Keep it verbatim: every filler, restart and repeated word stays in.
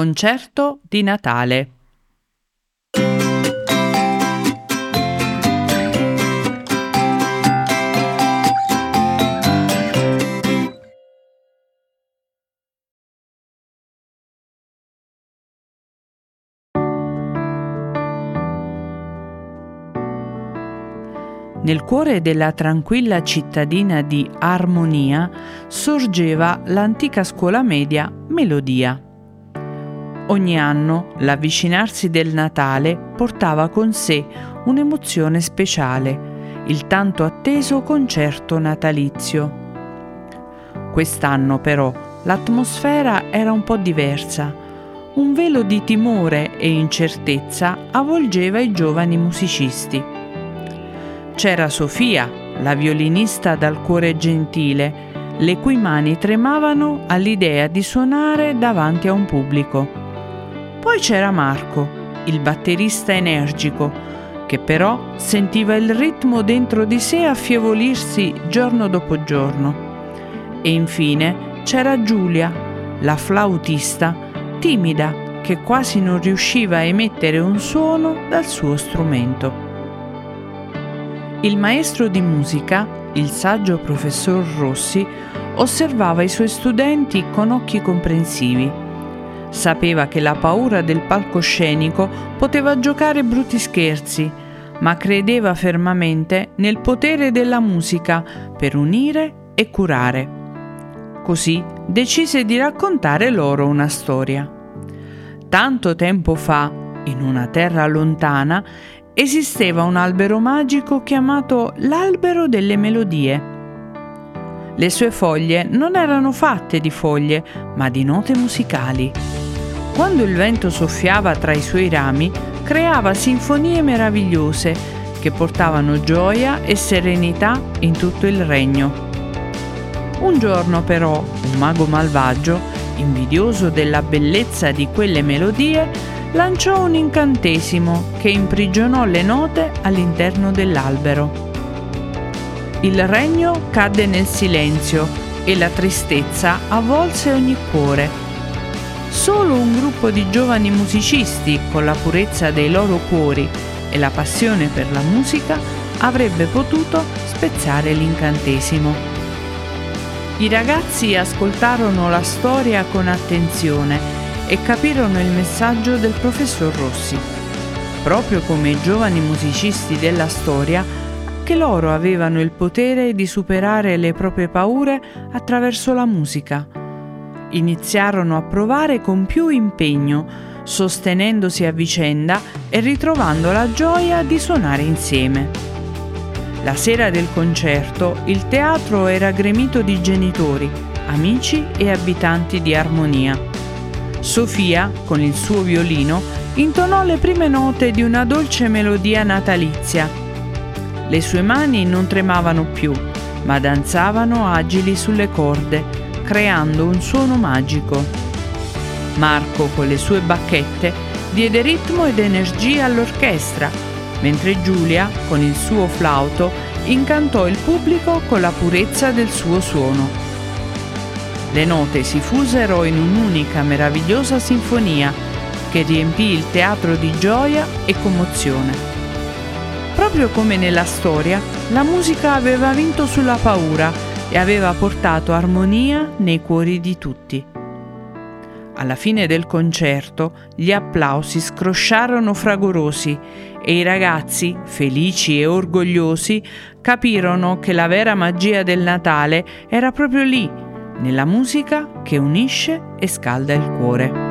Concerto di Natale. Nel cuore della tranquilla cittadina di Armonia sorgeva l'antica scuola media Melodia. Ogni anno l'avvicinarsi del Natale portava con sé un'emozione speciale, il tanto atteso concerto natalizio. Quest'anno però l'atmosfera era un po' diversa. Un velo di timore e incertezza avvolgeva i giovani musicisti. C'era Sofia, la violinista dal cuore gentile, le cui mani tremavano all'idea di suonare davanti a un pubblico. Poi c'era Marco, il batterista energico, che però sentiva il ritmo dentro di sé affievolirsi giorno dopo giorno. E infine c'era Giulia, la flautista, timida, che quasi non riusciva a emettere un suono dal suo strumento. Il maestro di musica, il saggio professor Rossi, osservava i suoi studenti con occhi comprensivi. Sapeva che la paura del palcoscenico poteva giocare brutti scherzi, ma credeva fermamente nel potere della musica per unire e curare. Così decise di raccontare loro una storia. Tanto tempo fa, in una terra lontana, esisteva un albero magico chiamato l'albero delle melodie. Le sue foglie non erano fatte di foglie, ma di note musicali. Quando il vento soffiava tra i suoi rami, creava sinfonie meravigliose che portavano gioia e serenità in tutto il regno. Un giorno però un mago malvagio, invidioso della bellezza di quelle melodie, lanciò un incantesimo che imprigionò le note all'interno dell'albero. Il regno cadde nel silenzio e la tristezza avvolse ogni cuore. Solo un gruppo di giovani musicisti, con la purezza dei loro cuori e la passione per la musica, avrebbe potuto spezzare l'incantesimo. I ragazzi ascoltarono la storia con attenzione e capirono il messaggio del professor Rossi. Proprio come i giovani musicisti della storia, che loro avevano il potere di superare le proprie paure attraverso la musica. Iniziarono a provare con più impegno, sostenendosi a vicenda e ritrovando la gioia di suonare insieme. La sera del concerto il teatro era gremito di genitori, amici e abitanti di Armonia. Sofia, con il suo violino, intonò le prime note di una dolce melodia natalizia. Le sue mani non tremavano più, ma danzavano agili sulle corde, creando un suono magico. Marco, con le sue bacchette, diede ritmo ed energia all'orchestra, mentre Giulia, con il suo flauto, incantò il pubblico con la purezza del suo suono. Le note si fusero in un'unica meravigliosa sinfonia che riempì il teatro di gioia e commozione. Proprio come nella storia, la musica aveva vinto sulla paura e aveva portato armonia nei cuori di tutti. Alla fine del concerto, gli applausi scrosciarono fragorosi e i ragazzi, felici e orgogliosi, capirono che la vera magia del Natale era proprio lì, nella musica che unisce e scalda il cuore.